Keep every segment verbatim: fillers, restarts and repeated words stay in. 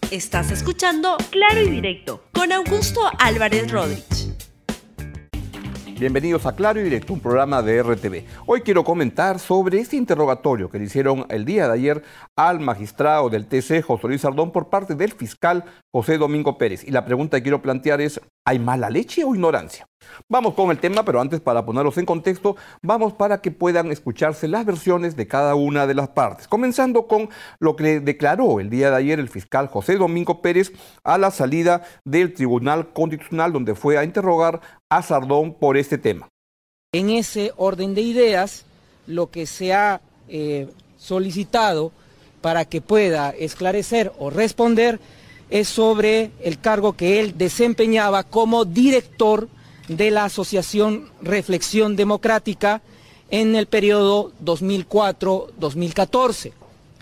Estás escuchando Claro y Directo con Augusto Álvarez Rodríguez. Bienvenidos a Claro y Directo, un programa de R T V. Hoy quiero comentar sobre este interrogatorio que le hicieron el día de ayer al magistrado del T C, José Luis Sardón, por parte del fiscal José Domingo Pérez. Y la pregunta que quiero plantear es, ¿hay mala leche o ignorancia? Vamos con el tema, pero antes, para ponerlos en contexto, vamos para que puedan escucharse las versiones de cada una de las partes. Comenzando con lo que declaró el día de ayer el fiscal José Domingo Pérez a la salida del Tribunal Constitucional, donde fue a interrogar a Sardón por este tema. En ese orden de ideas, lo que se ha eh, solicitado para que pueda esclarecer o responder es sobre el cargo que él desempeñaba como director de la Asociación Reflexión Democrática en el periodo dos mil cuatro a dos mil catorce.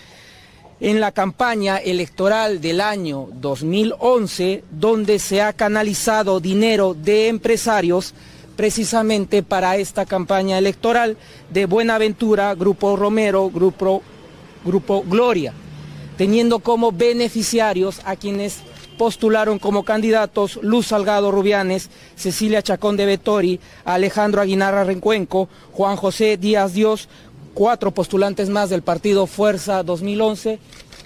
En la campaña electoral del año dos mil once, donde se ha canalizado dinero de empresarios precisamente para esta campaña electoral de Buenaventura, Grupo Romero, Grupo, Grupo Gloria, teniendo como beneficiarios a quienes postularon como candidatos Luz Salgado Rubianes, Cecilia Chacón de Vettori, Alejandro Aguinarra Rencuenco, Juan José Díaz Dios, cuatro postulantes más del partido Fuerza dos mil once,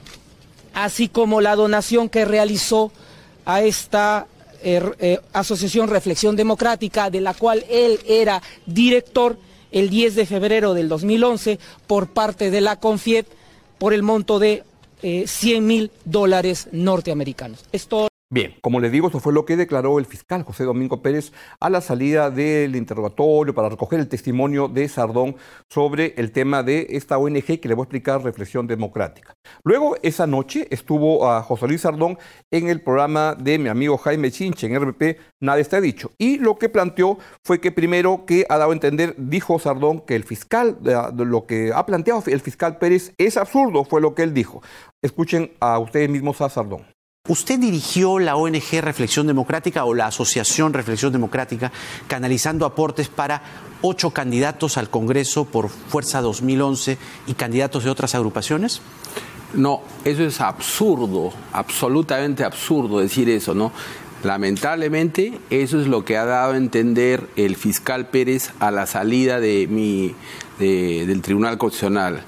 así como la donación que realizó a esta eh, eh, Asociación Reflexión Democrática, de la cual él era director el diez de febrero del dos mil once por parte de la CONFIEP por el monto de Eh, cien mil dólares norteamericanos. Esto... Bien, como les digo, eso fue lo que declaró el fiscal José Domingo Pérez a la salida del interrogatorio para recoger el testimonio de Sardón sobre el tema de esta O N G que le voy a explicar, Reflexión Democrática. Luego, esa noche, estuvo a José Luis Sardón en el programa de mi amigo Jaime Chinche en R P P, Nada Está Dicho. Y lo que planteó fue que primero que ha dado a entender, dijo Sardón, que el fiscal, de lo que ha planteado el fiscal Pérez es absurdo, fue lo que él dijo. Escuchen a ustedes mismos a Sardón. ¿Usted dirigió la O N G Reflexión Democrática o la Asociación Reflexión Democrática canalizando aportes para ocho candidatos al Congreso por Fuerza dos mil once y candidatos de otras agrupaciones? No, eso es absurdo, absolutamente absurdo decir eso, ¿no? Lamentablemente, eso es lo que ha dado a entender el fiscal Pérez a la salida de mi, de, del Tribunal Constitucional.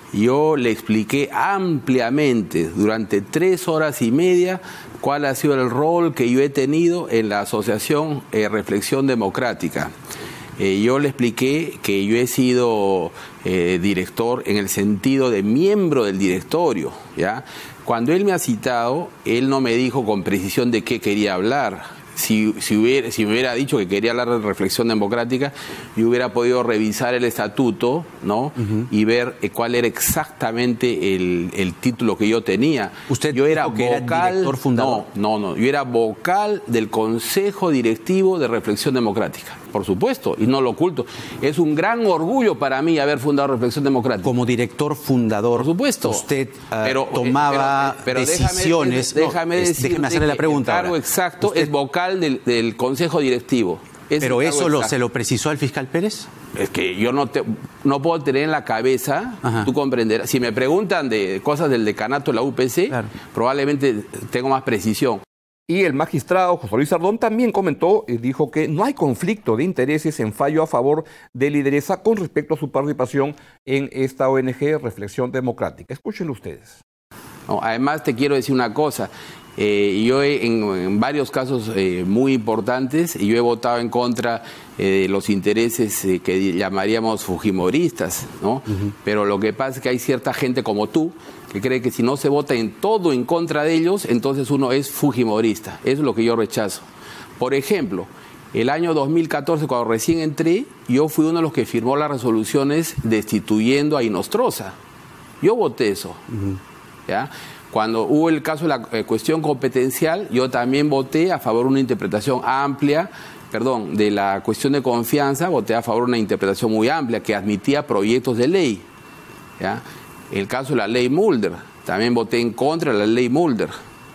Yo le expliqué ampliamente durante tres horas y media cuál ha sido el rol que yo he tenido en la Asociación eh, Reflexión Democrática. Eh, yo le expliqué que yo he sido eh, director en el sentido de miembro del directorio, ¿ya? Cuando él me ha citado, él no me dijo con precisión de qué quería hablar. Si, si, hubiera, si me hubiera dicho que quería hablar de reflexión democrática, yo hubiera podido revisar el estatuto, ¿no? Uh-huh. Y ver eh, cuál era exactamente el, el título que yo tenía. ¿Usted yo era que vocal, era director fundador? No, no, no. Yo era vocal del Consejo Directivo de Reflexión Democrática. Por supuesto, y no lo oculto. Es un gran orgullo para mí haber fundado Reflexión Democrática. Como director fundador, por supuesto, usted uh, pero, tomaba pero, pero decisiones. Déjame, déjame, no, decirte déjeme hacerle la pregunta. El cargo ahora. exacto usted... es vocal del, del Consejo Directivo. Es ¿Pero eso lo, exacto. se lo precisó al fiscal Pérez? Es que yo no, te, no puedo tener en la cabeza, Ajá. tú comprenderás. Si me preguntan de cosas del decanato de la U P C, claro, probablemente tengo más precisión. Y el magistrado José Luis Sardón también comentó y dijo que no hay conflicto de intereses en fallo a favor de lideresa con respecto a su participación en esta O N G Reflexión Democrática. Escúchenlo ustedes. No, además te quiero decir una cosa. Eh, yo he, en, en varios casos eh, muy importantes, yo he votado en contra eh, de los intereses eh, que llamaríamos fujimoristas, ¿no? Uh-huh. Pero lo que pasa es que hay cierta gente como tú que cree que si no se vota en todo en contra de ellos, entonces uno es fujimorista. Eso es lo que yo rechazo. Por ejemplo, el año dos mil catorce, cuando recién entré, yo fui uno de los que firmó las resoluciones destituyendo a Inostroza. Yo voté eso, uh-huh. ¿ya? Cuando hubo el caso de la eh, cuestión competencial, yo también voté a favor de una interpretación amplia, perdón, de la cuestión de confianza, voté a favor de una interpretación muy amplia que admitía proyectos de ley, ¿ya? El caso de la ley Mulder, también voté en contra de la ley Mulder.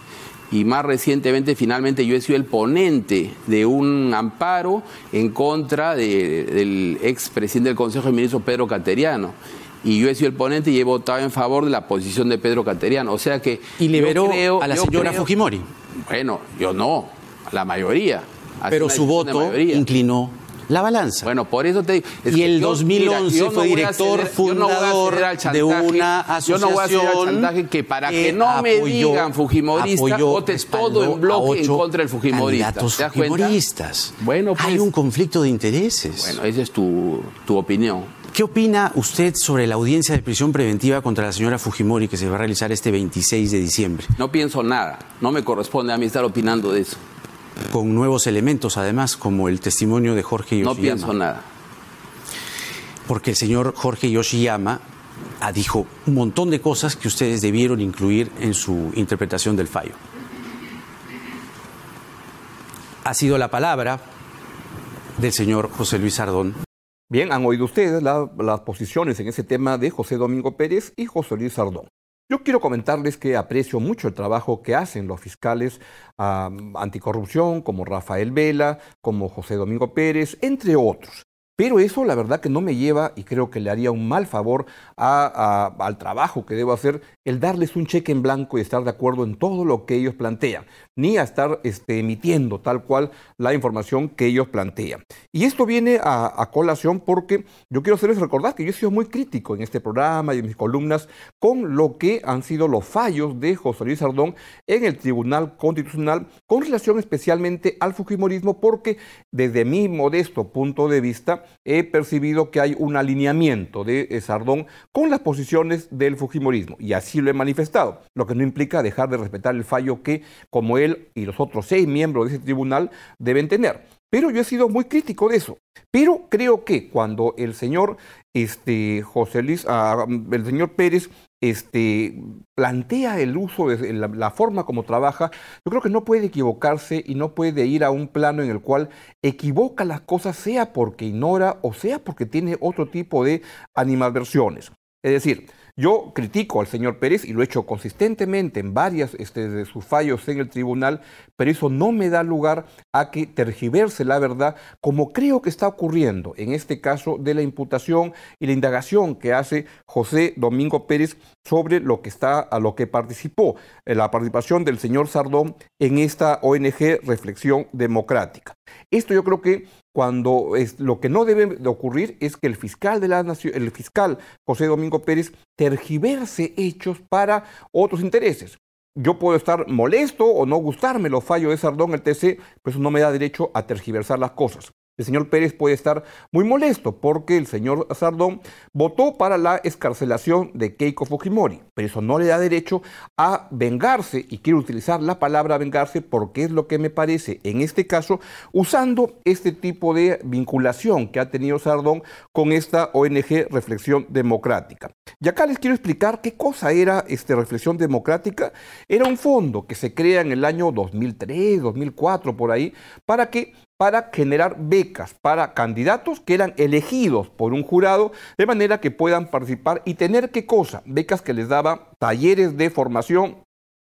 Y más recientemente, finalmente, yo he sido el ponente de un amparo en contra de, del expresidente del Consejo de Ministros, Pedro Cateriano. y yo he sido el ponente y he votado en favor de la posición de Pedro Cateriano. O sea que... Y liberó creo, a la señora creo, Fujimori. Bueno, yo no, la mayoría. Pero su voto inclinó la balanza. Bueno, por eso te digo. Y el dos mil once fue director fundador de una asociación. Yo no voy a ceder al chantaje que para que, que no me digan fujimorista, vote todo en bloque en contra del fujimorista. ¿Te das fujimoristas. Bueno, pues, hay un conflicto de intereses. Bueno, esa es tu, tu opinión. ¿Qué opina usted sobre la audiencia de prisión preventiva contra la señora Fujimori que se va a realizar este veintiséis de diciembre? No pienso nada. No me corresponde a mí estar opinando de eso. Con nuevos elementos, además, como el testimonio de Jorge Yoshiyama. No pienso nada. Porque el señor Jorge Yoshiyama dijo un montón de cosas que ustedes debieron incluir en su interpretación del fallo. Ha sido la palabra del señor José Luis Sardón. Bien, han oído ustedes la, las posiciones en ese tema de José Domingo Pérez y José Luis Sardón. Yo quiero comentarles que aprecio mucho el trabajo que hacen los fiscales uh, anticorrupción, como Rafael Vela, como José Domingo Pérez, entre otros. Pero eso la verdad que no me lleva, y creo que le haría un mal favor a, a, al trabajo que debo hacer, el darles un cheque en blanco y estar de acuerdo en todo lo que ellos plantean, ni a estar este, emitiendo tal cual la información que ellos plantean. Y esto viene a, a colación porque yo quiero hacerles recordar que yo he sido muy crítico en este programa y en mis columnas con lo que han sido los fallos de José Luis Sardón en el Tribunal Constitucional con relación especialmente al fujimorismo, porque desde mi modesto punto de vista he percibido que hay un alineamiento de Sardón con las posiciones del fujimorismo, y así lo he manifestado, lo que no implica dejar de respetar el fallo que, como él y los otros seis miembros de ese tribunal, deben tener. Pero yo he sido muy crítico de eso. Pero creo que cuando el señor este, José Luis, uh, el señor Pérez este, plantea el uso de la, la forma como trabaja, yo creo que no puede equivocarse y no puede ir a un plano en el cual equivoca las cosas, sea porque ignora o sea porque tiene otro tipo de animadversiones. Es decir, yo critico al señor Pérez y lo he hecho consistentemente en varias este, de sus fallos en el tribunal, pero eso no me da lugar a que tergiverse la verdad, como creo que está ocurriendo en este caso de la imputación y la indagación que hace José Domingo Pérez sobre lo que está a lo que participó, en la participación del señor Sardón en esta O N G Reflexión Democrática. Esto yo creo que cuando es, lo que no debe de ocurrir es que el fiscal de la nación, el fiscal José Domingo Pérez tergiverse hechos para otros intereses. Yo puedo estar molesto o no gustarme los fallos de Sardón, el T C, pero eso no me da derecho a tergiversar las cosas. El señor Pérez puede estar muy molesto porque el señor Sardón votó para la excarcelación de Keiko Fujimori, pero eso no le da derecho a vengarse, y quiero utilizar la palabra vengarse porque es lo que me parece en este caso, usando este tipo de vinculación que ha tenido Sardón con esta O N G Reflexión Democrática. Y acá les quiero explicar qué cosa era esta Reflexión Democrática. Era un fondo que se crea en el año dos mil tres, dos mil cuatro, por ahí, para que para generar becas para candidatos que eran elegidos por un jurado de manera que puedan participar y tener qué cosa, becas que les daba talleres de formación,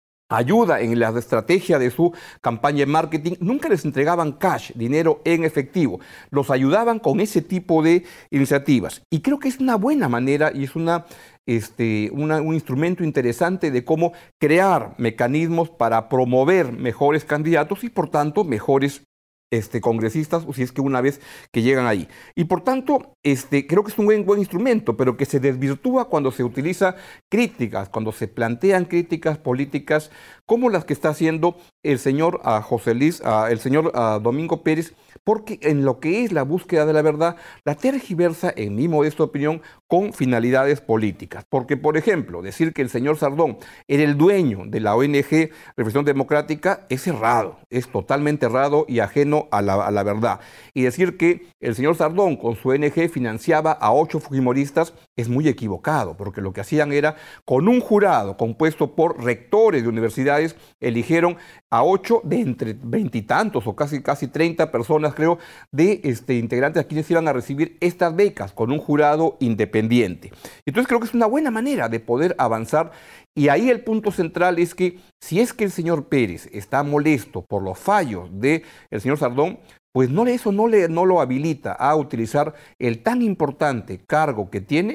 ayuda en la estrategia de su campaña de marketing. Nunca les entregaban cash, dinero en efectivo, los ayudaban con ese tipo de iniciativas. Y creo que es una buena manera y es una, este, una, un instrumento interesante de cómo crear mecanismos para promover mejores candidatos y por tanto mejores Este, congresistas, o si es que una vez que llegan ahí. Y por tanto, este, creo que es un buen, buen instrumento, pero que se desvirtúa cuando se utiliza críticas, cuando se plantean críticas políticas como las que está haciendo el señor uh, José Luis, uh, el señor uh, Domingo Pérez, porque en lo que es la búsqueda de la verdad, la tergiversa, en mi modesta opinión, con finalidades políticas. Porque, por ejemplo, decir que el señor Sardón era el dueño de la O N G Reflexión Democrática es errado, es totalmente errado y ajeno a la, a la verdad. Y decir que el señor Sardón con su O N G financiaba a ocho fujimoristas es muy equivocado, porque lo que hacían era, con un jurado compuesto por rectores de universidades, eligieron a ocho de entre veintitantos o casi, casi treinta personas, creo, de este, integrantes a quienes iban a recibir estas becas con un jurado independiente. Entonces creo que es una buena manera de poder avanzar, y ahí el punto central es que si es que el señor Pérez está molesto por los fallos del señor Sardón, pues no, eso no, le, no lo habilita a utilizar el tan importante cargo que tiene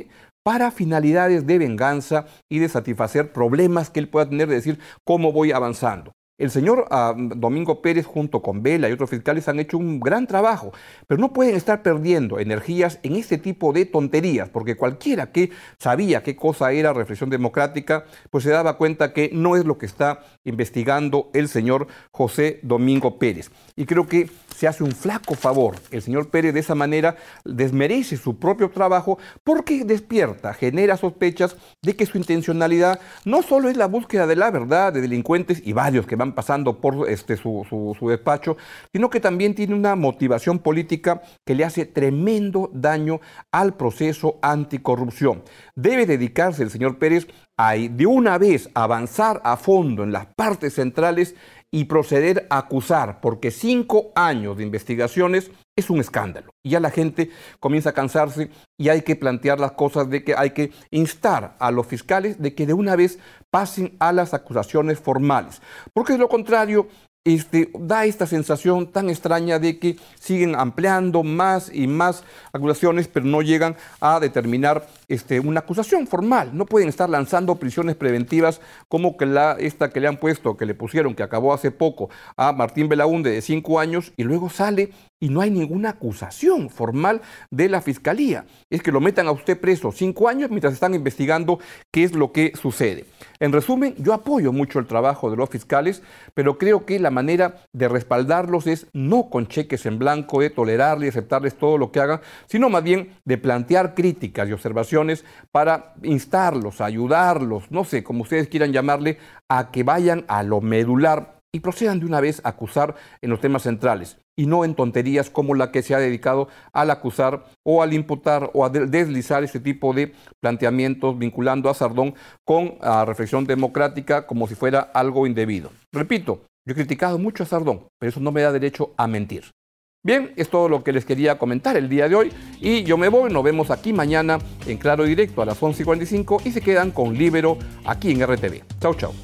para finalidades de venganza y de satisfacer problemas que él pueda tener, de decir cómo voy avanzando. El señor uh, Domingo Pérez junto con Vela y otros fiscales han hecho un gran trabajo, pero no pueden estar perdiendo energías en este tipo de tonterías, porque cualquiera que sabía qué cosa era reflexión democrática, pues se daba cuenta que no es lo que está investigando el señor José Domingo Pérez. Y creo que se hace un flaco favor. El señor Pérez de esa manera desmerece su propio trabajo porque despierta, genera sospechas de que su intencionalidad no solo es la búsqueda de la verdad de delincuentes y varios que van pasando por este, su, su, su despacho, sino que también tiene una motivación política que le hace tremendo daño al proceso anticorrupción. Debe dedicarse el señor Pérez a de una vez avanzar a fondo en las partes centrales y proceder a acusar, porque cinco años de investigaciones es un escándalo. Y ya la gente comienza a cansarse y hay que plantear las cosas de que hay que instar a los fiscales de que de una vez pasen a las acusaciones formales. Porque de lo contrario, Este, da esta sensación tan extraña de que siguen ampliando más y más acusaciones, pero no llegan a determinar este, una acusación formal. No pueden estar lanzando prisiones preventivas como que la, esta que le han puesto, que le pusieron, que acabó hace poco, a Martín Belaúnde de cinco años, y luego sale y no hay ninguna acusación formal de la Fiscalía. Es que lo metan a usted preso cinco años mientras están investigando qué es lo que sucede. En resumen, yo apoyo mucho el trabajo de los fiscales, pero creo que la manera de respaldarlos es no con cheques en blanco, de tolerarles y aceptarles todo lo que hagan, sino más bien de plantear críticas y observaciones para instarlos, ayudarlos, no sé, como ustedes quieran llamarle, a que vayan a lo medular y procedan de una vez a acusar en los temas centrales, y no en tonterías como la que se ha dedicado al acusar o al imputar o a deslizar ese tipo de planteamientos vinculando a Sardón con a reflexión democrática como si fuera algo indebido. Repito, yo he criticado mucho a Sardón, pero eso no me da derecho a mentir. Bien, es todo lo que les quería comentar el día de hoy y yo me voy, nos vemos aquí mañana en Claro y Directo a las once y cuarenta y cinco y se quedan con Libero aquí en R T V. Chau, chau.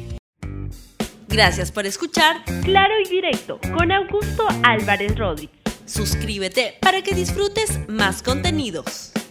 Gracias por escuchar Claro y Directo con Augusto Álvarez Rodríguez. Suscríbete para que disfrutes más contenidos.